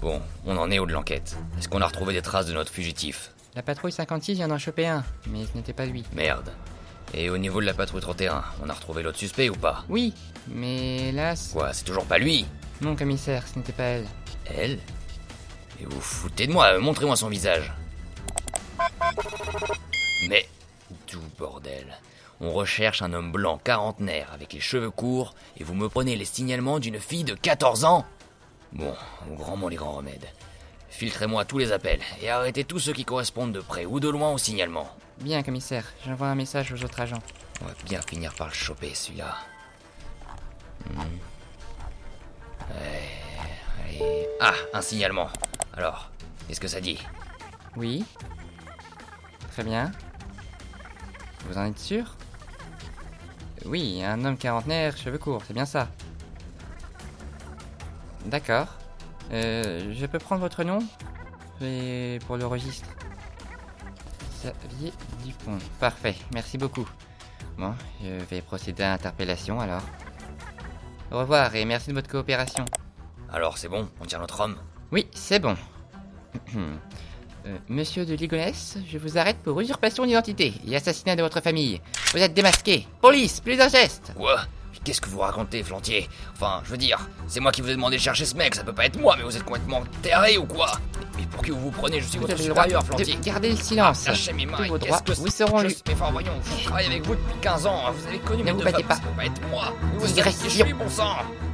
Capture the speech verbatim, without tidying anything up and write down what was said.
Bon, on en est où de l'enquête? Est-ce qu'on a retrouvé des traces de notre fugitif? La patrouille cinquante-six vient d'en choper un, mais ce n'était pas lui. Merde. Et au niveau de la patrouille trente et un, on a retrouvé l'autre suspect ou pas? Oui, mais hélas... Quoi, c'est toujours pas lui? Non, commissaire, ce n'était pas elle. Elle? Mais vous foutez de moi, montrez-moi son visage. Mais... d'où bordel? On recherche un homme blanc quarantenaire avec les cheveux courts et vous me prenez les signalements d'une fille de quatorze ans? Bon, au grand mot les grands remèdes. Filtrez-moi tous les appels et arrêtez tous ceux qui correspondent de près ou de loin au signalement. Bien, commissaire, j'envoie un message aux autres agents. On va bien finir par le choper, celui-là. Hmm. Ouais, allez. Ah, un signalement. Alors, qu'est-ce que ça dit? Oui. Très bien. Vous en êtes sûr? Oui, un homme quarantenaire, cheveux courts, c'est bien ça. D'accord. Euh, je peux prendre votre nom? Et pour le registre. Xavier Dupont. Parfait, merci beaucoup. Bon, je vais procéder à l'interpellation alors. Au revoir et merci de votre coopération. Alors, c'est bon, on tient notre homme? Oui, c'est bon. euh, Monsieur de Ligonnès, je vous arrête pour usurpation d'identité et assassinat de votre famille. Vous êtes démasqué. Police, plus d'un geste. Quoi? Qu'est-ce que vous racontez, Flantier? Enfin, je veux dire, c'est moi qui vous ai demandé de chercher ce mec, ça peut pas être moi, mais vous êtes complètement taré ou quoi? Mais pour qui vous vous prenez? Je suis Vous votre avez le droit supérieur, Flantier. de garder le silence. Lâchez mes mains, Tous vos qu'est-ce droits que vous c'est? seront Je- lus. Mais enfin, voyons, je travaille avec vous depuis quinze ans, hein, vous avez connu Ne mes vous deux battez femmes, pas. ça peut pas être moi. Mais vous savez qui je Digression. suis, bon sang.